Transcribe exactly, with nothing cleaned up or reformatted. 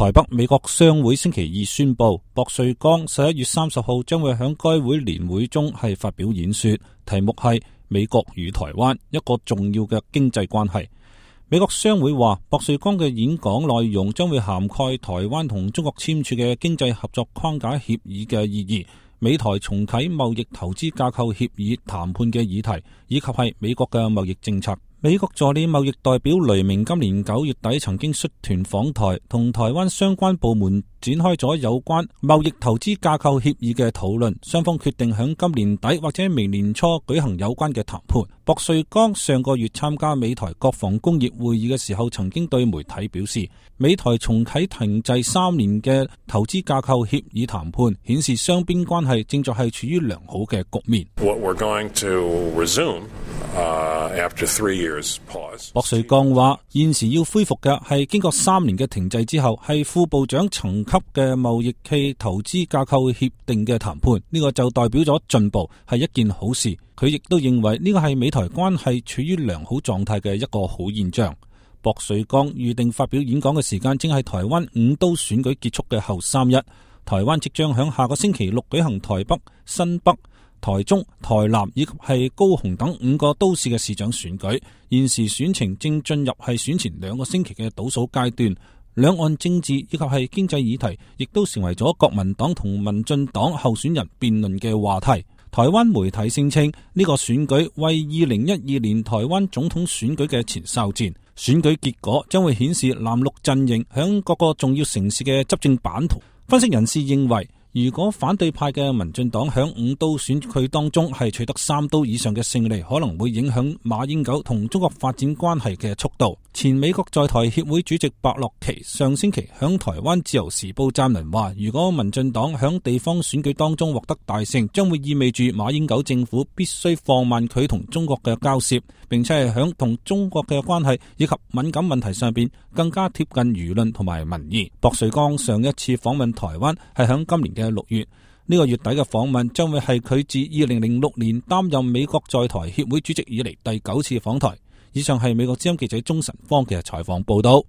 台北美國商會星期二宣布，薄瑞岡十一月三十號將會喺該會年會中係發表演說，題目係美國與台灣一個重要嘅經濟關係。美國商會話，薄瑞岡嘅演講內容將會涵蓋台灣同中國簽署嘅經濟合作框架協議嘅意義、美台重啟貿易投資架構協議談判嘅議題，以及係美國嘅貿易政策。美國助理貿易代表雷明今年九月底曾經率團訪台，同台灣相關部門展開咗有關貿易投資架構協議嘅討論，雙方決定喺今年底或者明年初舉行有關嘅談判。薄瑞岡上個月參加美台國防工業會議嘅時候，曾經對媒體表示，美台重啟停滯三年嘅投資架構協議談判，顯示雙邊關係正在係處於良好嘅局面。 What we're going to resume, uh, after three years pause. 薄瑞岡話，現時要恢復嘅係經過三年嘅停滯之後，係副部長層級嘅貿易暨投資架構協定嘅談判，呢個就代表咗進步，係一件好事。佢亦都認為呢個係美台關係處於良好狀態嘅一個好現象。薄瑞岡預定發表演講嘅時間正係台灣五都選舉結束嘅後三日。台灣即將響下個星期六舉行台北、新北、台中、台南以及係高雄等五個都市嘅市長選舉，現時選情正進入係選前兩個星期嘅倒數階段。兩岸政治以及係經濟議題，亦都成為咗國民黨同民進黨候選人辯論嘅話題。台灣媒體聲稱呢個選舉為二零一二年台灣總統選舉嘅前哨戰，選舉結果將會顯示藍綠陣營響各個重要城市嘅執政版圖。分析人士認為，如果反對派嘅民進黨響五都選區當中係取得三都以上嘅勝利，可能會影響馬英九同中國發展關係嘅速度。前美國在台協會主席白樂琪上星期響台灣自由時報撰文話，如果民進黨響地方選舉當中獲得大勝，將會意味住馬英九政府必須放慢佢同中國嘅交涉，並且係響同中國嘅關係以及敏感問題上邊更加貼近輿論同埋民意。薄瑞岡上一次訪問台灣係響今年嘅六月，呢個月底嘅訪問將會係佢自二零零六年擔任美國在台協會主席以嚟第九次訪台。以上係美國之音記者鍾晨芳嘅採訪報道。